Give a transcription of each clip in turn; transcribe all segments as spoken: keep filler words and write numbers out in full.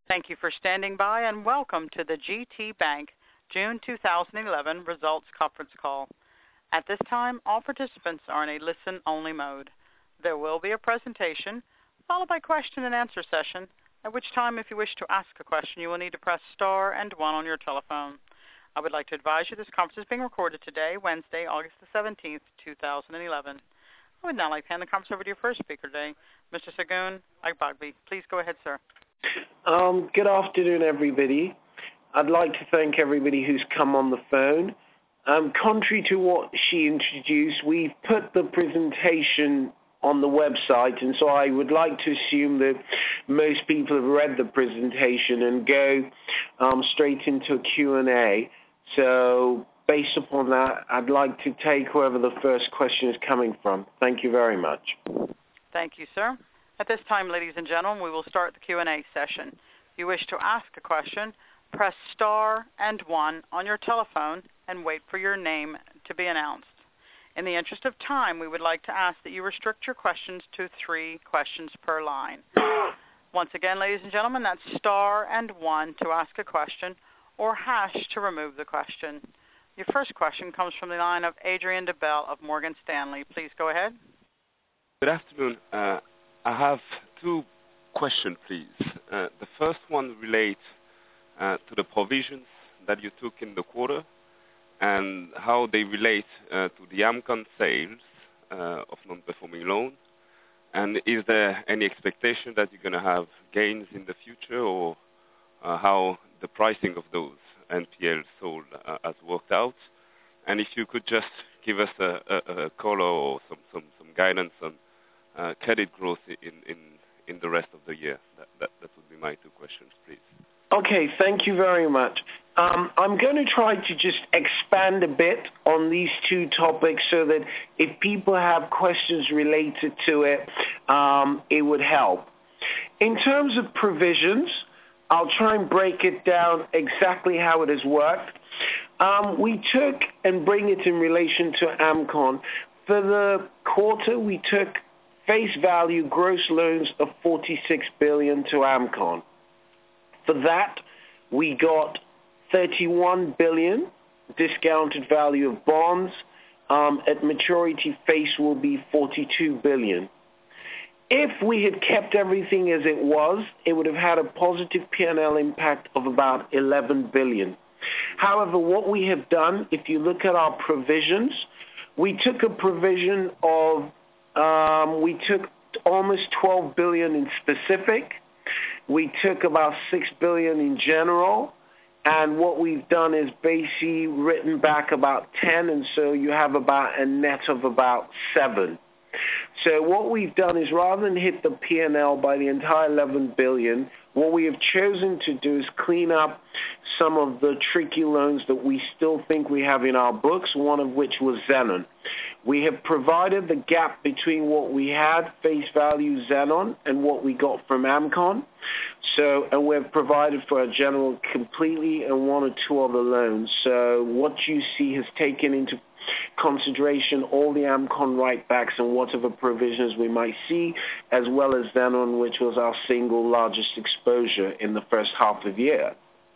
Thank you for standing by and welcome to the G T Bank June two thousand eleven Results Conference Call. At this time, all participants are in a listen-only mode. There will be a presentation followed by question and answer session, at which time if you wish to ask a question you will need to press star and one on your telephone. I would like to advise you this conference is being recorded today, Wednesday, August the seventeenth, two thousand eleven. I would now like to hand the conference over to your first speaker today, Mister Segun Agbagbie. Please go ahead, sir. Um, good afternoon, everybody. I'd like to thank everybody who's come on the phone. Um, contrary to what she introduced, we've put the presentation on the website, and so I would like to assume that most people have read the presentation and go um, straight into a Q and A. So based upon that, I'd like to take whoever the first question is coming from. Thank you very much. Thank you, sir. At this time, ladies and gentlemen, we will start the Q and A session. If you wish to ask a question, press star and one on your telephone and wait for your name to be announced. In the interest of time, we would like to ask that you restrict your questions to three questions per line. Once again, ladies and gentlemen, that's star and one to ask a question or hash to remove the question. Your first question comes from the line of Adrian DeBell of Morgan Stanley. Please go ahead. Good afternoon. Uh, I have two questions, please. Uh, the first one relates uh, to the provisions that you took in the quarter and how they relate uh, to the AMCON sales uh, of non-performing loan. And is there any expectation that you're going to have gains in the future, or uh, how the pricing of those N P Ls sold uh, has worked out? And if you could just give us a, a, a color or some, some, some guidance on Uh, credit growth in, in, in the rest of the year. That, that, that would be my two questions, please. Okay, thank you very much. Um, I'm going to try to just expand a bit on these two topics so that if people have questions related to it, um, it would help. In terms of provisions, I'll try and break it down exactly how it has worked. Um, we took, and bring it in relation to AMCON, for the quarter we took face value gross loans of forty-six billion dollars to AMCON. For that, we got thirty-one billion dollars discounted value of bonds. Um, at maturity, face will be forty-two billion dollars. If we had kept everything as it was, it would have had a positive P and L impact of about eleven billion dollars. However, what we have done, if you look at our provisions, we took a provision of Um, we took almost twelve billion dollars in specific. We took about six billion dollars in general. And what we've done is basically written back about ten, and so you have about a net of about seven. So what we've done is rather than hit the P and L by the entire eleven billion dollars, what we have chosen to do is clean up some of the tricky loans that we still think we have in our books, one of which was Xenon. We have provided the gap between what we had, face value Xenon, and what we got from AMCON. So, and we've provided for a general completely and one or two other loans. So what you see has taken into consideration all the AMCON write-backs and whatever provisions we might see, as well as Xenon, which was our single largest exposure in the first half of the year.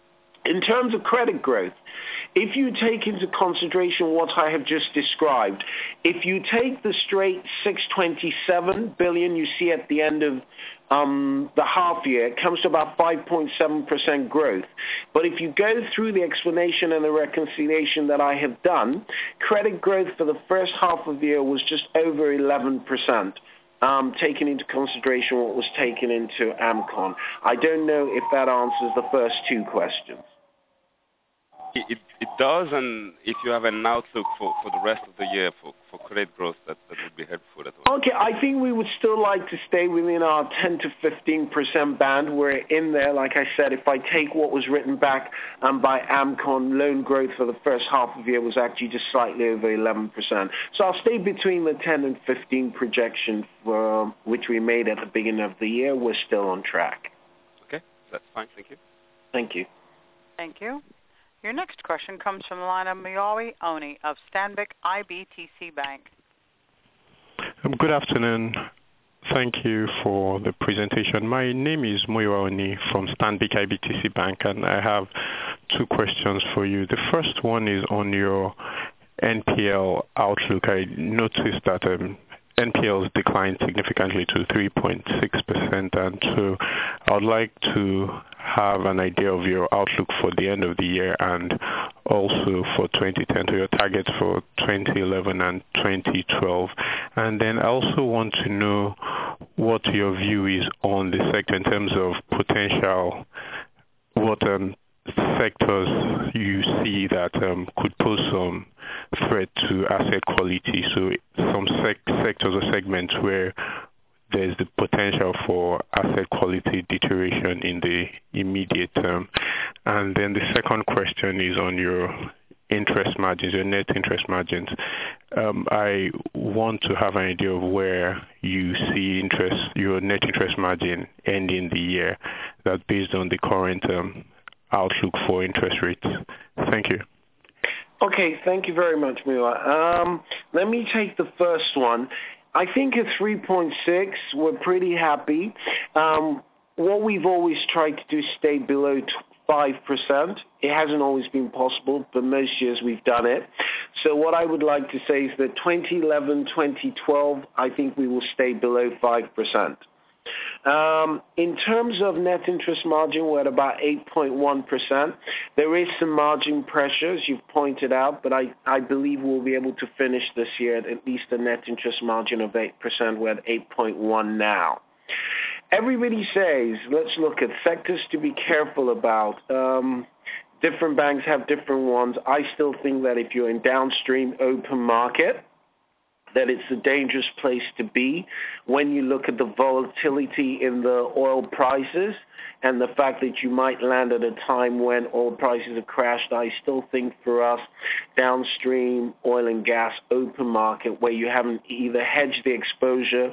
In terms of credit growth, if you take into consideration what I have just described, if you take the straight six hundred twenty-seven billion dollars you see at the end of um, the half year, it comes to about five point seven percent growth. But if you go through the explanation and the reconciliation that I have done, credit growth for the first half of the year was just over eleven percent. Um, taking into consideration what was taken into AMCON. I don't know if that answers the first two questions. It, it does, and if you have an outlook for, for the rest of the year for, for credit growth, that, that would be helpful as well. Okay, I think we would still like to stay within our ten to fifteen percent band. We're in there, like I said, if I take what was written back um, by AMCON, loan growth for the first half of the year was actually just slightly over eleven percent. So I'll stay between the ten and fifteen projection for, which we made at the beginning of the year. We're still on track. Okay, that's fine. Thank you. Thank you. Thank you. Your next question comes from the line of Miyawi Oni of Stanbic I B T C Bank. Um, good afternoon. thank you for the presentation. My name is Muyiwa Oni from Stanbic I B T C Bank, and I have two questions for you. The first one is on your N P L outlook. I noticed that um, N P Ls declined significantly to three point six percent, and so I would like to have an idea of your outlook for the end of the year and also for twenty ten, to your targets for twenty eleven and twenty twelve. And then I also want to know what your view is on the sector in terms of potential, what um, sectors you see that um, could pose some threat to asset quality. So some sec- sectors or segments where there's the potential for asset quality deterioration in the immediate term. And then the second question is on your interest margins, your net interest margins. Um, I want to have an idea of where you see interest, your net interest margin ending the year, that's based on the current um, outlook for interest rates. Thank you. Okay, thank you very much, Mula. Um, let me take the first one. I think at three point six, we're pretty happy. Um, what we've always tried to do is stay below five percent. It hasn't always been possible, but most years we've done it. So what I would like to say is that twenty eleven, twenty twelve, I think we will stay below five percent. Um, in terms of net interest margin, we're at about eight point one percent. There is some margin pressure, as you've pointed out, but I, I believe we'll be able to finish this year at at least a net interest margin of eight percent. We're at eight point one now. Everybody says, let's look at sectors to be careful about. Um, different banks have different ones. I still think that if you're in downstream open market, that it's a dangerous place to be when you look at the volatility in the oil prices and the fact that you might land at a time when oil prices have crashed. I still think for us, downstream oil and gas open market, where you haven't either hedged the exposure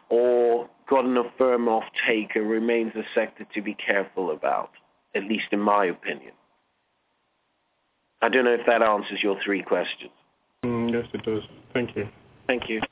or gotten a firm off-taker, remains a sector to be careful about, at least in my opinion. I don't know if that answers your three questions. Mm, yes, it does. Thank you. Thank you.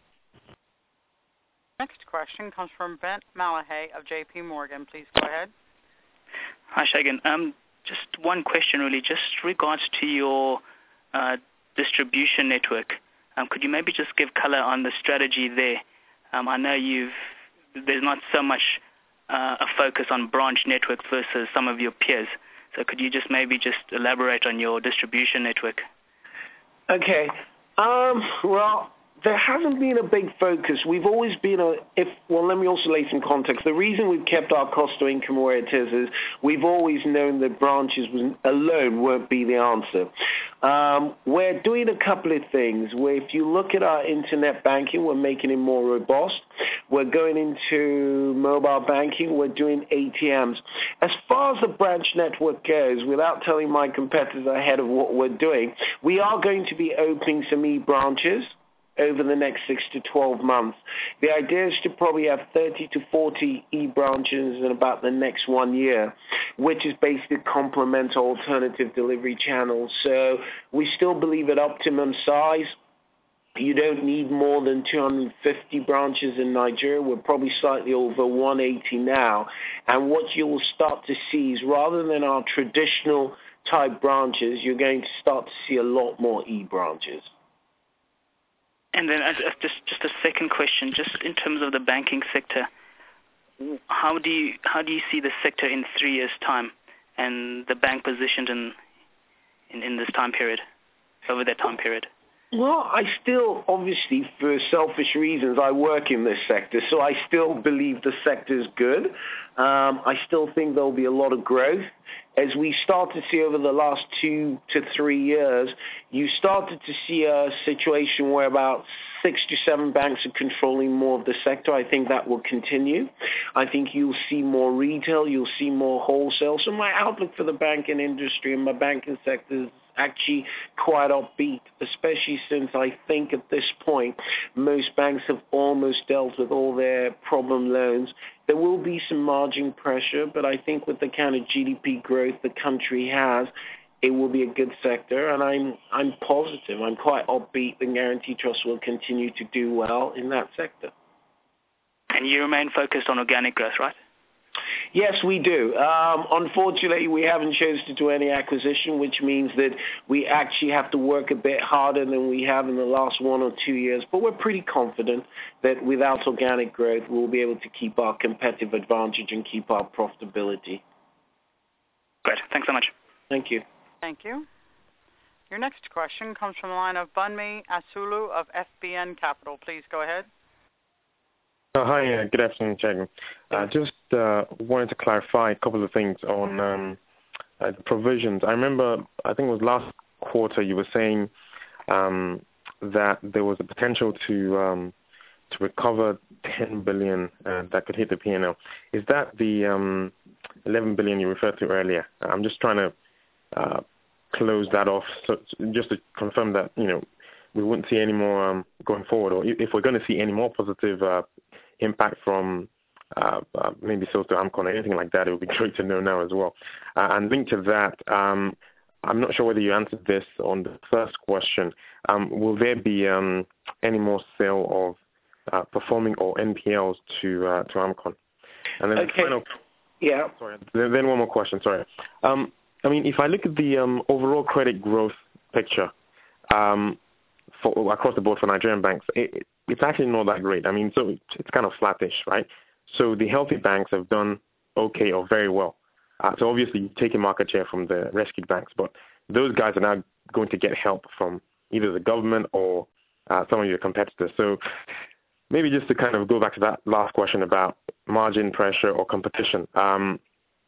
Next question comes from Brent Malahay of J P Morgan. Please go ahead. Hi, Segun. Um, just one question, really, just regards to your uh, distribution network. Um, could you maybe just give color on the strategy there? Um, I know you've there's not so much uh, a focus on branch network versus some of your peers. So could you just maybe just elaborate on your distribution network? Okay. Um, well, there hasn't been a big focus. We've always been a, if, well, let me also lay some context. The reason we've kept our cost to income where it is is we've always known that branches alone won't be the answer. Um, we're doing a couple of things where if you look at our internet banking, we're making it more robust. We're going into mobile banking. We're doing A T Ms. As far as the branch network goes, without telling my competitors ahead of what we're doing, we are going to be opening some e-branches over the next six to twelve months. The idea is to probably have thirty to forty e-branches in about the next one year, which is basically complement alternative delivery channels. So we still believe at optimum size, you don't need more than two hundred fifty branches in Nigeria. We're probably slightly over one eighty now. And what you will start to see is rather than our traditional type branches, you're going to start to see a lot more e-branches. And then uh, just just a second question, just in terms of the banking sector, how do you how do you see the sector in three years' time, and the bank positioned in in, in this time period, over that time period? Well, I still, obviously, for selfish reasons, I work in this sector, so I still believe the sector is good. Um, I still think there will be a lot of growth. As we start to see over the last two to three years, you started to see a situation where about six to seven banks are controlling more of the sector. I think that will continue. I think you'll see more retail, you'll see more wholesale. So my outlook for the banking industry and my banking sector is actually quite upbeat, especially since I think at this point most banks have almost dealt with all their problem loans. There will be some margin pressure, but I think with the kind of G D P growth the country has, it will be a good sector, and I'm I'm positive. I'm quite upbeat that Guarantee Trust will continue to do well in that sector. And you remain focused on organic growth, right? Yes, we do. Um, unfortunately, we haven't chosen to do any acquisition, which means that we actually have to work a bit harder than we have in the last one or two years. But we're pretty confident that without organic growth, we'll be able to keep our competitive advantage and keep our profitability. Great. Thanks so much. Thank you. Thank you. Your next question comes from the line of Bunmi Asulu of F B N Capital. Please go ahead. Uh, hi, uh, good afternoon, Chairman. Uh, just uh, wanted to clarify a couple of things on um, uh, the provisions. I remember, I think it was last quarter, you were saying um, that there was a potential to um, to recover ten billion uh, that could hit the P and L. Is that the um, eleven billion you referred to earlier? I'm just trying to uh, close that off, so just to confirm that you know we wouldn't see any more um, going forward, or if we're going to see any more positive uh, impact from uh, uh, maybe sales to AMCON or anything like that, it would be great to know now as well. Uh, and linked to that, um, I'm not sure whether you answered this on the first question. Um, will there be um, any more sale of uh, performing or N P Ls to uh, to AMCON? And then okay. the final, yeah. Sorry. Then, then one more question. Sorry. Um, I mean, if I look at the um, overall credit growth picture um, for across the board for Nigerian banks, it, it's actually not that great. I mean, so it's kind of flattish, right? So the healthy banks have done okay or very well. Uh, so obviously you're taking market share from the rescued banks, but those guys are now going to get help from either the government or uh, some of your competitors. So maybe just to kind of go back to that last question about margin pressure or competition. Um,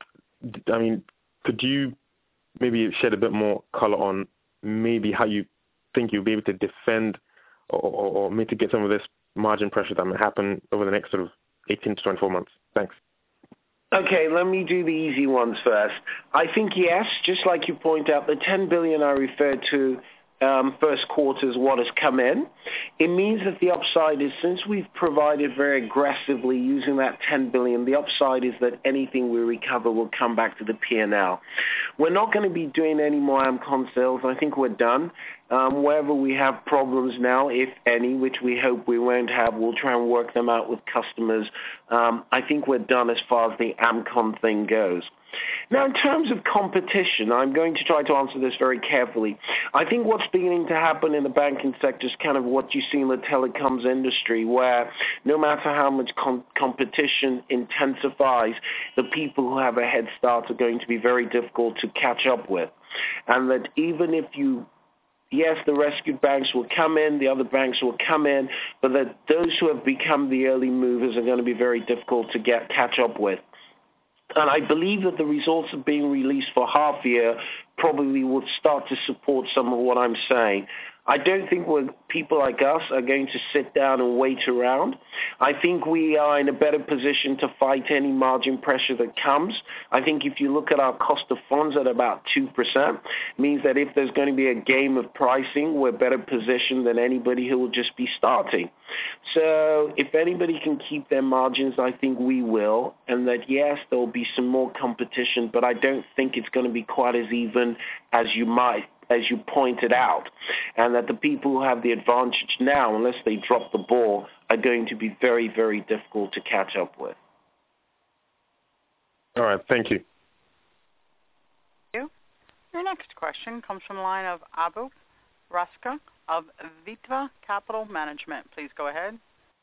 I mean, could you maybe shed a bit more color on maybe how you think you'll be able to defend or, or, or mitigate some of this margin pressure that might happen over the next sort of eighteen to twenty-four months? Thanks. Okay, let me do the easy ones first. I think, yes, just like you point out, the ten billion I referred to um, first quarter is what has come in. It means that the upside is, since we've provided very aggressively using that ten billion, the upside is that anything we recover will come back to the P and L. We're not going to be doing any more AMCON sales. I think we're done. Um, wherever we have problems now, if any, which we hope we won't have, we'll try and work them out with customers. Um, I think we're done as far as the AMCON thing goes. Now, in terms of competition, I'm going to try to answer this very carefully. I think what's beginning to happen in the banking sector is kind of what you see in the telecoms industry, where no matter how much com- competition intensifies, the people who have a head start are going to be very difficult to catch up with. And that even if you Yes, the rescued banks will come in, the other banks will come in, but that those who have become the early movers are going to be very difficult to get catch up with. And I believe that the results of being released for half year probably would start to support some of what I'm saying. I don't think we're, people like us are going to sit down and wait around. I think we are in a better position to fight any margin pressure that comes. I think if you look at our cost of funds at about two percent, it means that if there's going to be a game of pricing, we're better positioned than anybody who will just be starting. So if anybody can keep their margins, I think we will. And that, yes, there will be some more competition, but I don't think it's going to be quite as even as you might as you pointed out, and that the people who have the advantage now, unless they drop the ball, are going to be very, very difficult to catch up with. All right, thank you. Thank you. Your next question comes from the line of Abu Raska of Vitva Capital Management. Please go ahead.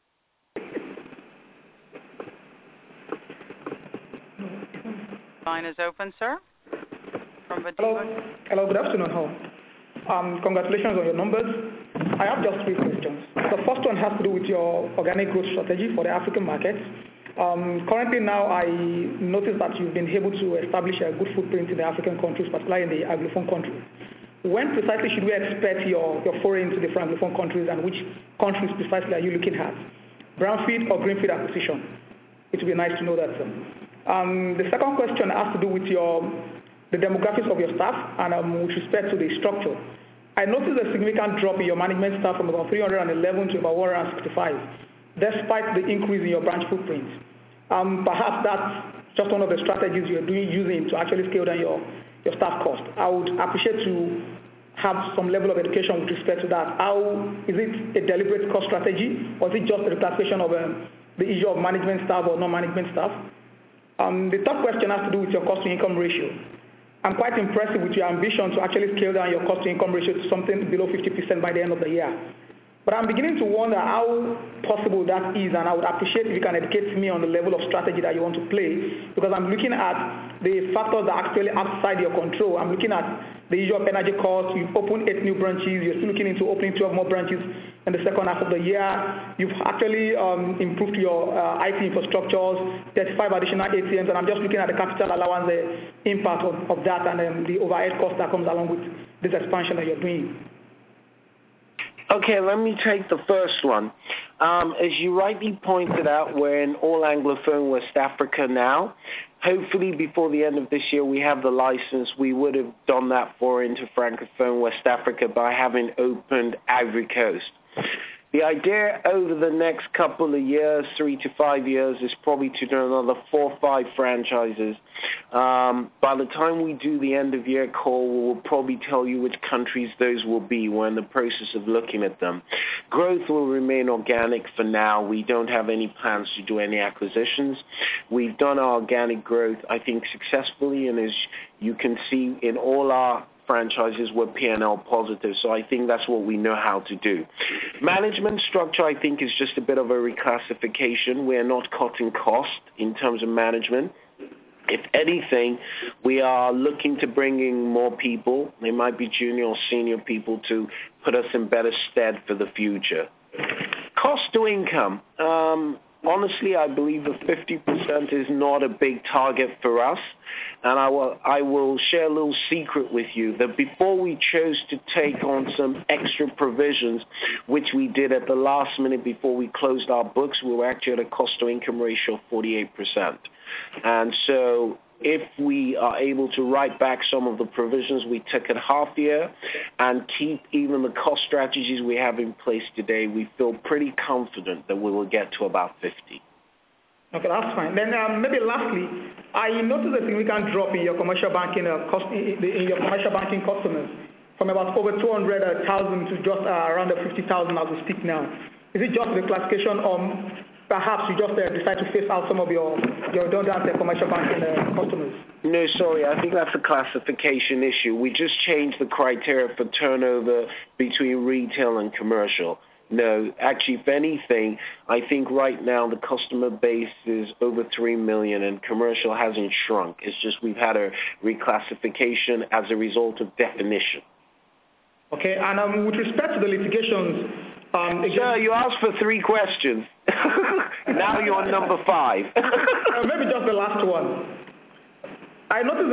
Line is open, sir. From Hello. Hello, good afternoon. Um, congratulations on your numbers. I have just three questions. The first one has to do with your organic growth strategy for the African markets. Um, currently now, I noticed that you've been able to establish a good footprint in the African countries, particularly in the Anglophone countries. When precisely should we expect your, your foray into the Anglophone countries, and which countries precisely are you looking at? Brownfield or greenfield acquisition? It would be nice to know that, sir. Um, the second question has to do with your the demographics of your staff and um, with respect to the structure. I noticed a significant drop in your management staff from about three hundred eleven to about one hundred sixty-five, despite the increase in your branch footprint. Um, perhaps that's just one of the strategies you're doing using to actually scale down your, your staff cost. I would appreciate to have some level of education with respect to that. How is it a deliberate cost strategy, or is it just a reclassification of um, the issue of management staff or non-management staff. Um, the third question has to do with your cost-to-income ratio. I'm quite impressed with your ambition to actually scale down your cost-to-income ratio to something below fifty percent by the end of the year. But I'm beginning to wonder how possible that is, and I would appreciate if you can educate me on the level of strategy that you want to play, because I'm looking at the factors that are actually outside your control. I'm looking at the issue of energy costs. You've opened eight new branches. You're still looking into opening twelve more branches in the second half of the year. You've actually um, improved your uh, I T infrastructures, thirty-five additional A T Ms, and I'm just looking at the capital allowance, the impact of, of that, and then the overhead cost that comes along with this expansion that you're doing. Okay, let me take the first one. Um, as you rightly pointed out, we're in all Anglophone West Africa now. Hopefully before the end of this year we have the license. We would have done that for into Francophone West Africa by having opened Ivory Coast. The idea over the next couple of years, three to five years, is probably to do another four or five franchises. Um, by the time we do the end-of-year call, we will probably tell you which countries those will be. We're in the process of looking at them. Growth will remain organic for now. We don't have any plans to do any acquisitions. We've done our organic growth, I think, successfully, and as you can see in all our franchises were P and L positive, so I think that's what we know how to do. Management structure, I think, is just a bit of a reclassification. We're not cutting cost in terms of management. If anything, we are looking to bring in more people. They might be junior or senior people to put us in better stead for the future. Cost to income. Um, honestly, I believe that fifty percent is not a big target for us. And I will, I will share a little secret with you that before we chose to take on some extra provisions, which we did at the last minute before we closed our books, we were actually at a cost-to-income ratio of forty-eight percent. And so if we are able to write back some of the provisions we took at half year and keep even the cost strategies we have in place today, we feel pretty confident that we will get to about fifty. Okay, that's fine. Then um, maybe lastly, I noticed a significant drop in your commercial banking uh, cost in, in your commercial banking customers from about over two hundred thousand to just uh, around fifty thousand as we speak now. Is it just the classification, or perhaps you just uh, decide to phase out some of your your redundant uh, commercial banking uh, customers? No, sorry, I think that's a classification issue. We just changed the criteria for turnover between retail and commercial. No, actually, if anything, I think right now the customer base is over three million and commercial hasn't shrunk. It's just we've had a reclassification as a result of definition. Okay, and um, with respect to the litigations... Um, again, Sir, you asked for three questions. Now you're on number five. uh, maybe just the last one. I noticed...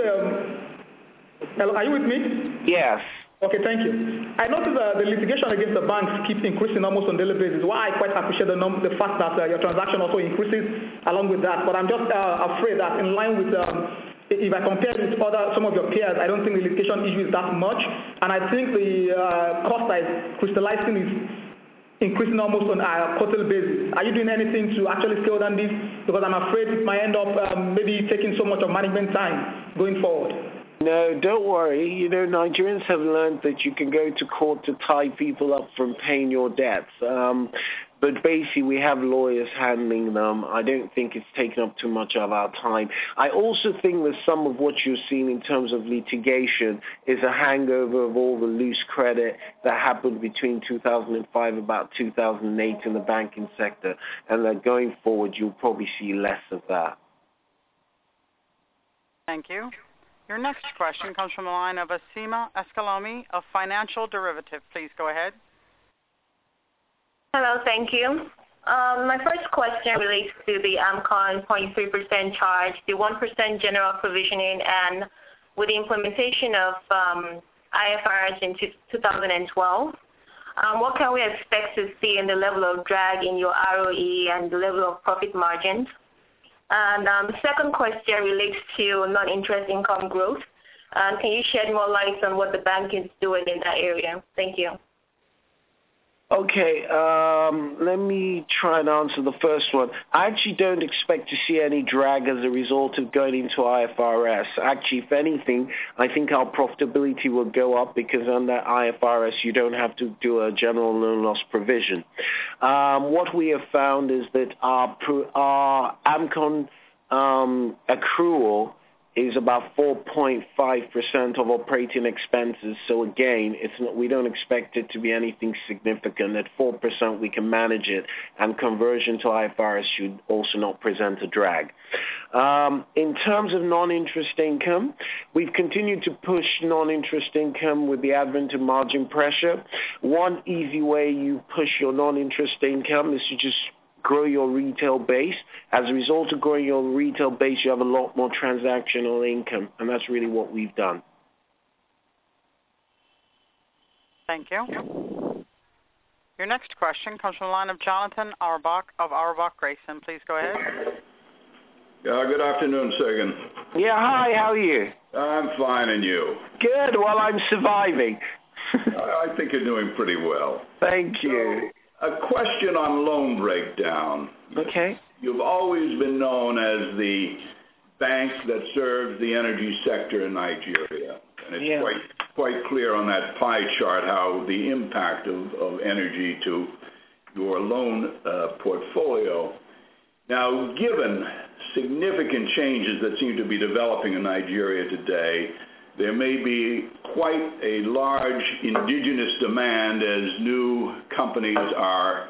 Um, are you with me? Yes. Okay, thank you. I noticed uh, the litigation against the banks keeps increasing almost on a daily basis. Why I quite appreciate the, num- the fact that uh, your transaction also increases along with that. But I'm just uh, afraid that in line with, um, if I compare with other some of your peers, I don't think the litigation issue is that much. And I think the uh, cost that is crystallizing is increasing almost on a quarterly basis. Are you doing anything to actually scale down this? Because I'm afraid it might end up um, maybe taking so much of management time going forward. No, don't worry. You know, Nigerians have learned that you can go to court to tie people up from paying your debts. Um, but basically, we have lawyers handling them. I don't think it's taken up too much of our time. I also think that some of what you're seeing in terms of litigation is a hangover of all the loose credit that happened between two thousand five, about two thousand eight in the banking sector, and that going forward, you'll probably see less of that. Thank you. Your next question comes from the line of Asima Escalomi of Financial Derivative. Please go ahead. Hello, thank you. Um, my first question relates to the AMCON zero point three percent charge, the one percent general provisioning, and with the implementation of um, I F R S in two thousand twelve. Um, what can we expect to see in the level of drag in your R O E and the level of profit margins? And um, the second question relates to non-interest income growth. Um, can you shed more light on what the bank is doing in that area? Thank you. Okay, um, let me try and answer the first one. I actually don't expect to see any drag as a result of going into I F R S. Actually, if anything, I think our profitability will go up because under I F R S you don't have to do a general loan loss provision. Um, what we have found is that our, our AMCON um, accrual is about four point five percent of operating expenses. So again, it's not, we don't expect it to be anything significant. At four percent, we can manage it, and conversion to I F R S should also not present a drag. Um, in terms of non-interest income, we've continued to push non-interest income with the advent of margin pressure. One easy way you push your non-interest income is to just grow your retail base. As a result of growing your retail base, you have a lot more transactional income, and that's really what we've done. Thank you. Your next question comes from the line of Jonathan Auerbach of Auerbach Grayson. Please go ahead. Yeah, good afternoon, Sagan. Yeah, hi, how are you? I'm fine, and you? Good, well, I'm surviving. I think you're doing pretty well. Thank you. So, a question on loan breakdown. Okay. You've always been known as the bank that serves the energy sector in Nigeria. And it's yeah. quite quite clear on that pie chart how the impact of, of energy to your loan uh, portfolio. Now, given significant changes that seem to be developing in Nigeria today, there may be quite a large indigenous demand as new companies are,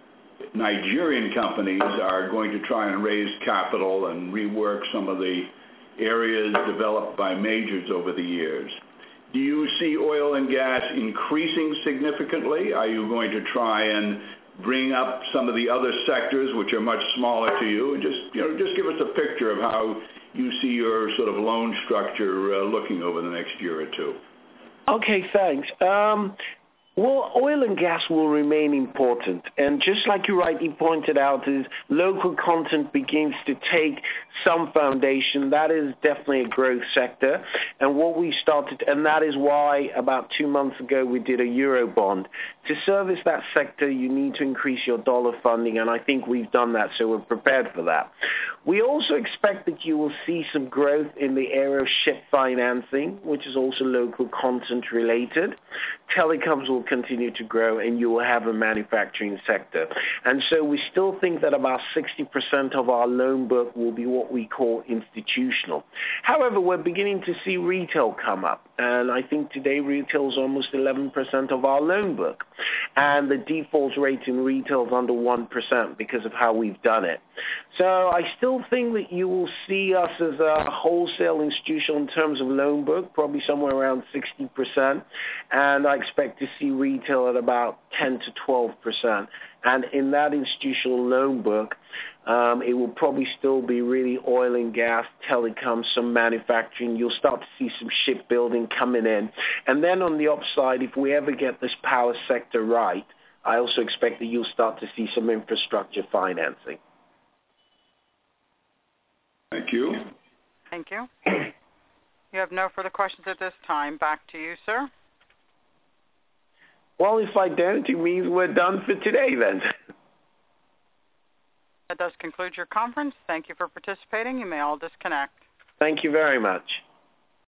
Nigerian companies are going to try and raise capital and rework some of the areas developed by majors over the years. Do you see oil and gas increasing significantly? Are you going to try and bring up some of the other sectors which are much smaller to you? And just, you know, just give us a picture of how you see your sort of loan structure uh, looking over the next year or two. Okay, thanks. Um, well, oil and gas will remain important. And just like you rightly pointed out, is local content begins to take some foundation. That is definitely a growth sector. And what we started, and that is why about two months ago we did a Euro bond. To service that sector, you need to increase your dollar funding, and I think we've done that, so we're prepared for that. We also expect that you will see some growth in the area of ship financing, which is also local content related. Telecoms will continue to grow, and you will have a manufacturing sector. And so we still think that about sixty percent of our loan book will be what we call institutional. However, we're beginning to see retail come up, and I think today retail is almost eleven percent of our loan book. And the default rate in retail is under one percent because of how we've done it. So I still think that you will see us as a wholesale institution in terms of loan book, probably somewhere around sixty percent. And I expect to see retail at about ten to twelve percent. And in that institutional loan book, um, it will probably still be really oil and gas, telecom, some manufacturing. You'll start to see some shipbuilding coming in. And then on the upside, if we ever get this power sector right, I also expect that you'll start to see some infrastructure financing. Thank you. Thank you. You have no further questions at this time. Back to you, sir. Well, if I don't, it means we're done for today then. That does conclude your conference. Thank you for participating. You may all disconnect. Thank you very much.